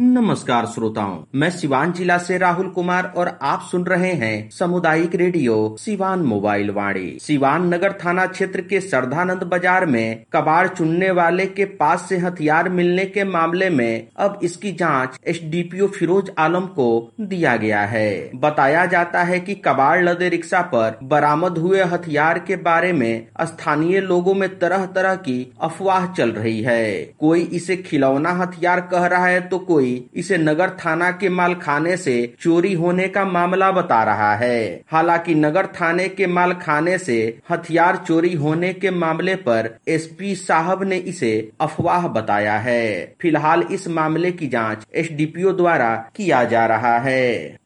नमस्कार श्रोताओं, मैं सिवान जिला से राहुल कुमार और आप सुन रहे हैं सामुदायिक रेडियो सिवान मोबाइल वाणी। सिवान नगर थाना क्षेत्र के सरदानंद बाजार में कबाड़ चुनने वाले के पास से हथियार मिलने के मामले में अब इसकी जांच एसडीपीओ फिरोज आलम को दिया गया है। बताया जाता है कि कबाड़ लदे रिक्शा पर बरामद हुए हथियार के बारे में स्थानीय लोगों में तरह तरह की अफवाह चल रही है। कोई इसे खिलौना हथियार कह रहा है तो कोई इसे नगर थाना के मालखाने से चोरी होने का मामला बता रहा है। हालांकि नगर थाने के मालखाने से हथियार चोरी होने के मामले पर एसपी साहब ने इसे अफवाह बताया है। फिलहाल इस मामले की जांच एसडीपीओ द्वारा किया जा रहा है।